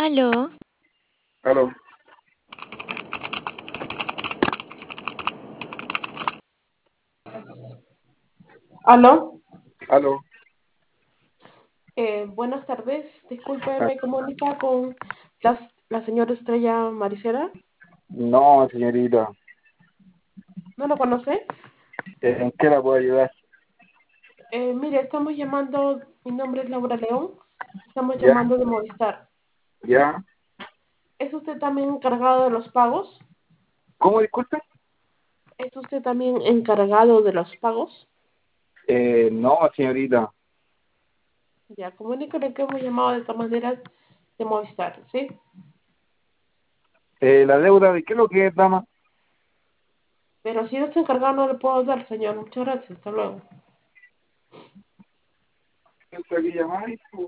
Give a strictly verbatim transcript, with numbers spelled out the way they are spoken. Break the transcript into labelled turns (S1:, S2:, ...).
S1: Aló,
S2: Aló,
S3: Aló,
S2: aló.
S3: eh, buenas tardes. Disculpe,
S2: Ah,
S3: me comunica con las- la señora Estrella Maricela.
S2: no, señorita,
S3: ¿No lo conoce?
S2: ¿en qué la puedo ayudar?
S3: Eh, mire, estamos llamando, mi nombre es Laura León, estamos
S2: ¿Ya?
S3: llamando de Movistar.
S2: ¿Ya?
S3: ¿Es usted también encargado de los pagos?
S2: ¿Cómo disculpe?
S3: ¿Es usted también encargado de los pagos?
S2: Eh, no, señorita.
S3: Ya, comuníquele que hemos llamado de todas maneras de Movistar, ¿sí?
S2: Eh, la deuda, ¿de qué es lo que es, dama?
S3: Pero si no está encargado no le puedo dar, señor. Muchas gracias. Hasta luego.
S2: ¿Quién está aquí llamando?